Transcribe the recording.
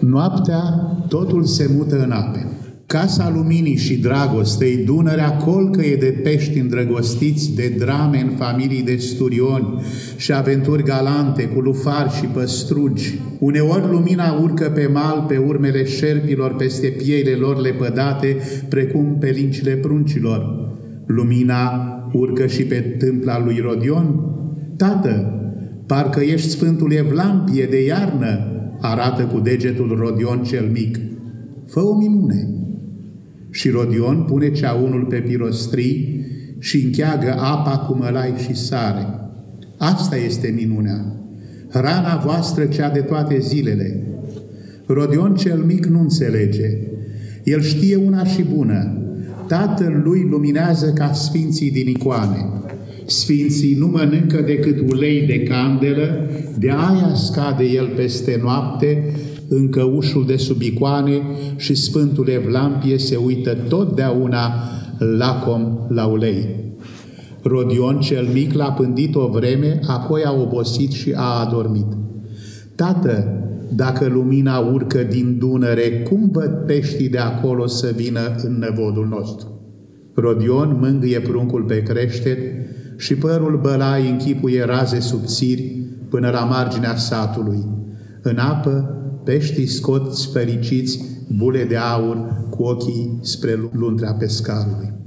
Noaptea totul se mută în ape. Casa luminii și dragostei, Dunărea colcăie de pești îndrăgostiți, de drame în familii de sturioni și aventuri galante cu lufari și păstrugi. Uneori lumina urcă pe mal, pe urmele șerpilor, peste pieile lor lepădate, precum pe lincile pruncilor. Lumina urcă și pe tâmpla lui Rodion. Tată, parcă ești Sfântul Evlampie de iarnă, arată cu degetul Rodion cel mic. Fă o minune. Și Rodion pune ceaunul pe pirostrii și încheagă apa cu mălai și sare. Asta este minunea, hrana voastră cea de toate zilele. Rodion cel mic nu înțelege. El știe una și bună. Tatăl lui luminează ca sfinții din icoane. Sfinții nu mănâncă decât ulei de candelă, de aia scade el peste noapte în căușul de sub icoane și Sfântul Evlampie se uită totdeauna lacom la ulei. Rodion cel mic l-a pândit o vreme, apoi a obosit și a adormit. Tată, dacă lumina urcă din Dunăre, cum văd peștii de acolo să vină în năvodul nostru? Rodion mângâie pruncul pe creștet și părul bălai închipuie raze subțiri până la marginea satului. În apă, peștii scot fericiți bule de aur cu ochii spre luntrea pescarului.